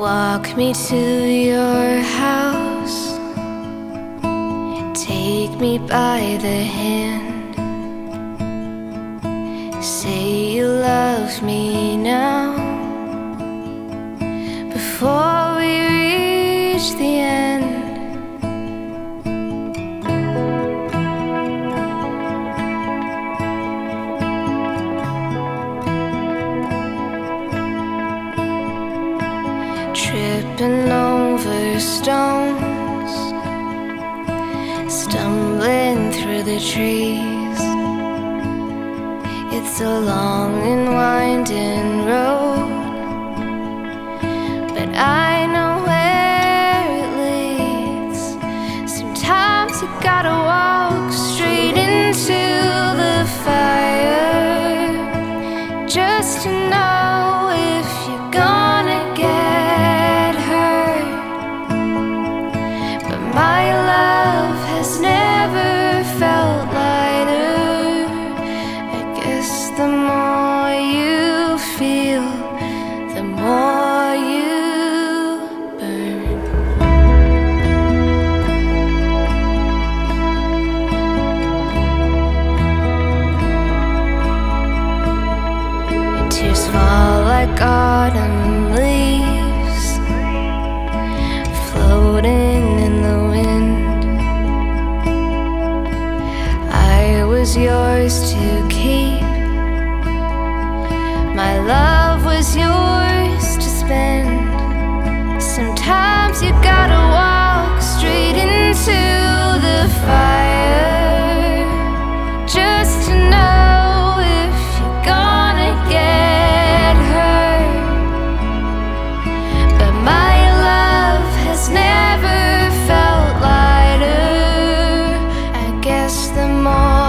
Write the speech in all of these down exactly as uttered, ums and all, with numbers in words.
Walk me to your house, take me by the hand, say you love me now, before we reach the end. Tripping over stones, stumbling through the trees. It's a long and winding road, but I know where it leads. Sometimes you gotta walk straight into the fire, just to know if you're gonna get my love has never felt lighter. I guess the more you feel, the more you burn. Your tears fall like autumn leaves, floating in the was yours to keep. My love was yours to spend. Sometimes you gotta walk straight into the fire, just to know if you're gonna get hurt. But my love has never felt lighter. I guess the more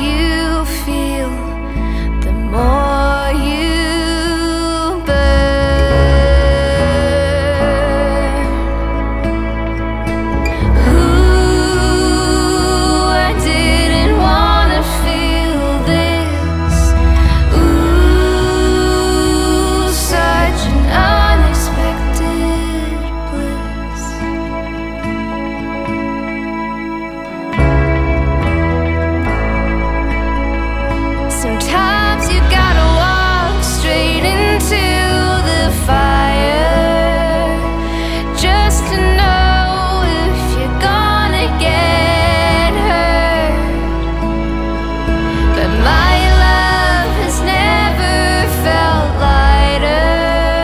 sometimes you gotta walk straight into the fire, just to know if you're gonna get hurt. But my love has never felt lighter.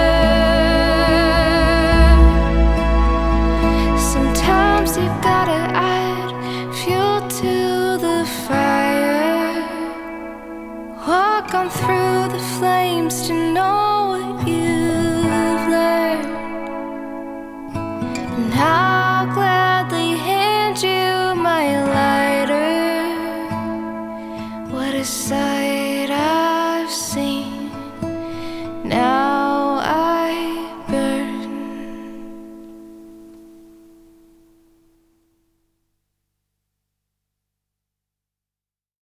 Sometimes you gotta add fuel to the fire, walk on through the flames to know what you've learned. And I'll gladly hand you my lighter. What a sight I've seen now.